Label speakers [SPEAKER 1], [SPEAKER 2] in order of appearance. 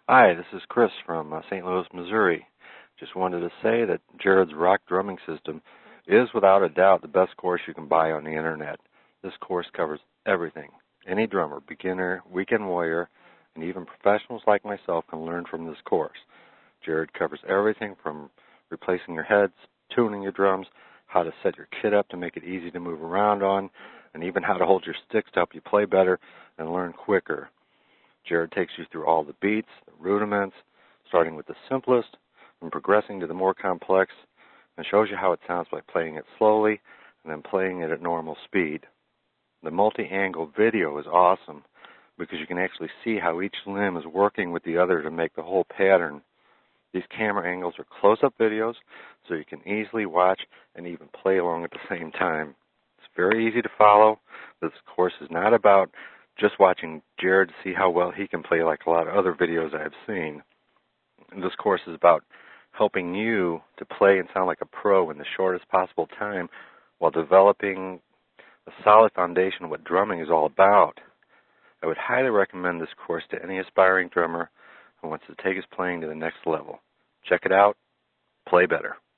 [SPEAKER 1] Hi, this is Chris from St. Louis, Missouri. Just wanted to say that Jared's rock drumming system is without a doubt the best course you can buy on the internet. This course covers everything. Any drummer, beginner, weekend warrior, and even professionals like myself can learn from this course. Jared covers everything from replacing your heads, tuning your drums, how to set your kit up to make it easy to move around on, and even how to hold your sticks to help you play better and learn quicker. Jared takes you through all the beats, the rudiments, starting with the simplest and progressing to the more complex, and shows you how it sounds by playing it slowly and then playing it at normal speed. The multi-angle video is awesome because you can actually see how each limb is working with the other to make the whole pattern. These camera angles are close-up videos, so you can easily watch and even play along at the same time. It's very easy to follow. This course is not about just watching Jared to see how well he can play like a lot of other videos I've seen. And this course is about helping you to play and sound like a pro in the shortest possible time while developing a solid foundation of what drumming is all about. I would highly recommend this course to any aspiring drummer who wants to take his playing to the next level. Check it out. Play better.